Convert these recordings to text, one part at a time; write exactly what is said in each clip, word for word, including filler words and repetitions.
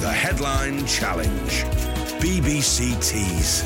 The Headline Challenge. B B C Tees.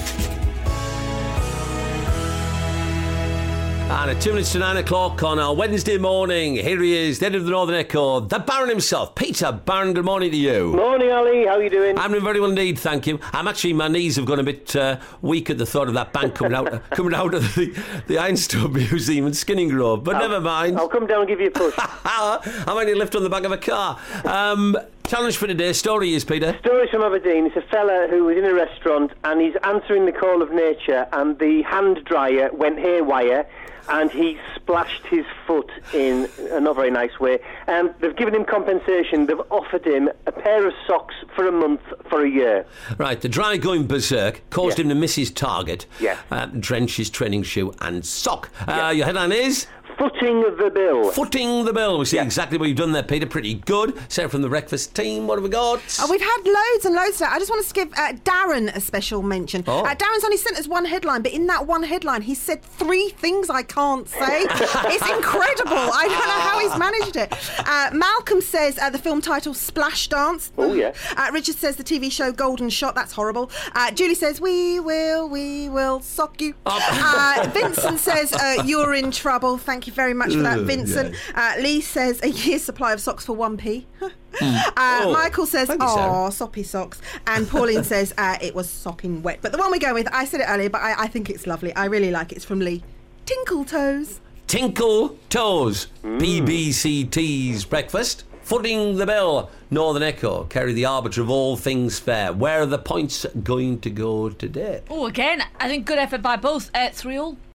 And at two minutes to nine o'clock on our Wednesday morning, here he is, the head of the Northern Echo, the Baron himself, Peter Baron. Good morning to you. Morning, Ali. How are you doing? I'm doing very well indeed, thank you. I'm actually, my knees have gone a bit uh, weak at the thought of that bank coming out coming out of the, the Ironstone Museum in Skinning Grove, but I'll, never mind. I'll come down and give you a push. I might need a lift on the back of a car. Um, challenge for today's story is, Peter? Story from Aberdeen. It's a fella who was in a restaurant and he's answering the call of nature, and the hand dryer went haywire and he splashed his foot in a not very nice way. And they've given him compensation. They've offered him a pair of socks for a month for a year. Right, the dry going berserk caused Yeah. him to miss his target. Yeah. Uh, drench his training shoe and sock. Uh, Yeah. Your headline is? Footing the bill. Footing the bill. We see Yeah. exactly what you've done there, Peter. Pretty good. Sarah from the breakfast team, what have we got? Oh, we've had loads and loads of that. I just want to give uh, Darren a special mention. Oh. Uh, Darren's only sent us one headline, but in that one headline, he said three things I can't say. It's incredible. I don't know how he's managed it. Uh, Malcolm says uh, the film title Splash Dance. Oh, yeah. Uh, Richard says the T V show Golden Shot. That's horrible. Uh, Julie says we will, we will sock you. Oh. Uh, Vincent says uh, you're in trouble. Thank you very much for that, Ugh, Vincent. Uh, Lee says a year's supply of socks for one p. Uh, Oh, Michael says, thank you, Sarah. "Oh, soppy socks," and Pauline says, uh, "It was sopping wet." But the one we go with, I said it earlier, but I, I think it's lovely. I really like it. It's from Lee. Tinkle toes. Tinkle Toes. B B C T's breakfast. Footing the bill. Northern Echo. Carry the arbiter of all things fair. Where are the points going to go today? Oh, again, I think good effort by both. Uh, three all.